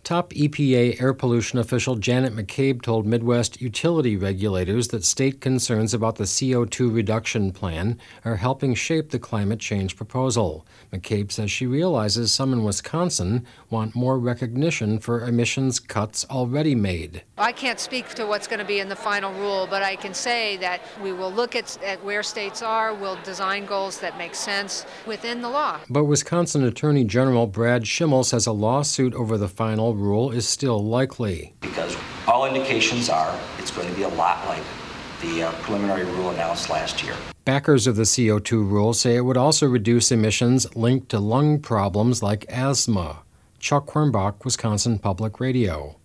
Top EPA air pollution official Janet McCabe told Midwest utility regulators that state concerns about the CO2 reduction plan are helping shape the climate change proposal. McCabe says she realizes some in Wisconsin want more recognition for emissions cuts already made. I can't speak to what's going to be in the final rule, but I can say that we will look at where states are, we'll design goals that make sense within the law. But Wisconsin Attorney General Brad Schimmel says a lawsuit over the final rule is still likely. Because all indications are it's going to be a lot like the preliminary rule announced last year. Backers of the CO2 rule say it would also reduce emissions linked to lung problems like asthma. Chuck Hornbach, Wisconsin Public Radio.